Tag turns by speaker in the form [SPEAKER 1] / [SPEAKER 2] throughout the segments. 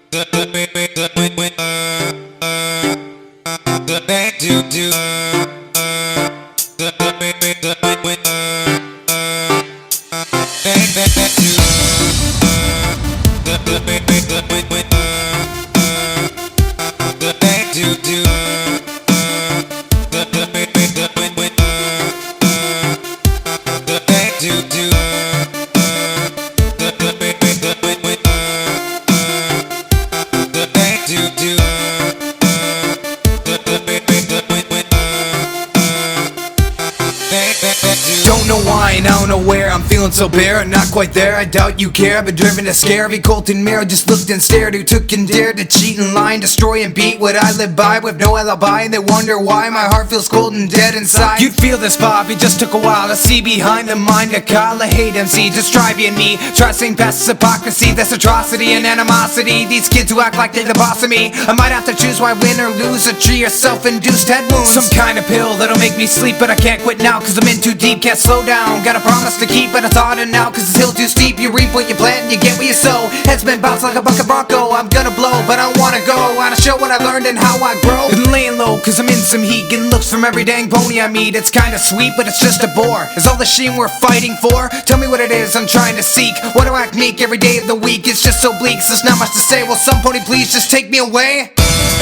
[SPEAKER 1] Don't know why and I don't know where, I'm feeling so bare, not quite there, I doubt you care. I've been driven to scare, every Colton mirror just looked and stared. Who took and dared to cheat and lie and destroy and beat what I live by with no alibi. And they wonder why my heart feels cold and dead inside. You'd feel this vibe, it just took a while to see behind the mind of Kyle. I hate MC, just try being me. Try seeing past this hypocrisy, that's atrocity and animosity. These kids who act like they're the boss of me, I might have to choose why win or lose, a tree or self-induced head wounds. Some kind of pill that'll make me sleep, but I can't quit now cause I'm in too deep, can't slow down. Got a promise to keep, but it's harder now cause it's hill too steep. You reap what you plant and you get what you sow. Head's been bounced like a bucket bronco. I'm gonna blow, but I don't wanna go. Wanna show what I learned and how I grow. And laying low cause I'm in some heat, getting looks from every dang pony I meet. It's kinda sweet, but it's just a bore. Is all the shame we're fighting for? Tell me what it is I'm trying to seek. Why do I act meek every day of the week? It's just so bleak, so there's not much to say. Will some pony please just take me away?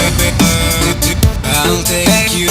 [SPEAKER 2] I'll take you.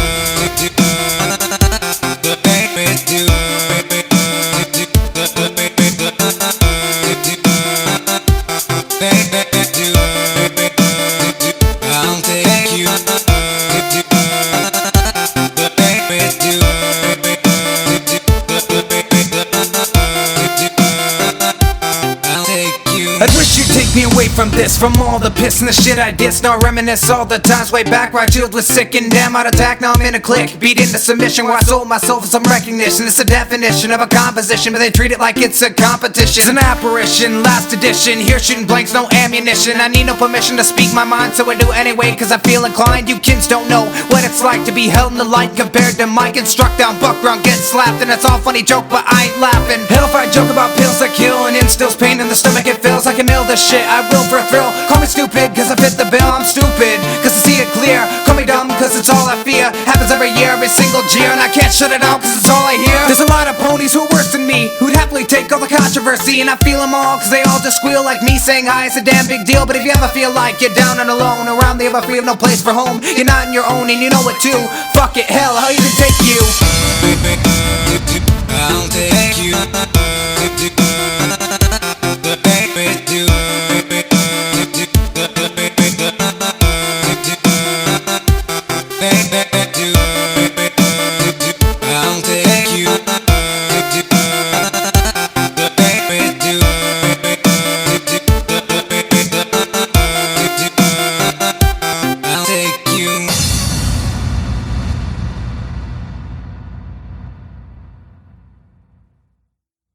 [SPEAKER 1] I'd wish you'd take me away from this, from all the piss and the shit I diss. Now I reminisce all the times way back where I chilled with sick and damn out attack. Now I'm in a clique, beat into submission where I sold myself for some recognition. It's a definition of a composition, but they treat it like it's a competition. It's an apparition, last edition, here shooting blanks, no ammunition. I need no permission to speak my mind, so I do anyway cause I feel inclined. You kids don't know what it's like to be held in the light compared to Mike and struck down buck round, get slapped. And it's all funny joke, but I ain't laughing. Hell if I joke about pills that kill and instills pain in the stomach, it feels I can nail this shit, I will for a thrill. Call me stupid cause I fit the bill, I'm stupid cause I see it clear. Call me dumb cause it's all I fear. Happens every year, every single year, and I can't shut it out cause it's all I hear. There's a lot of ponies who are worse than me, who'd happily take all the controversy, and I feel them all cause they all just squeal like me. Saying hi is a damn big deal, but if you ever feel like you're down and alone around the ever feel no place for home, you're not in your own and you know it too. Fuck it, hell, I'll even take you.
[SPEAKER 2] I'll take you. Do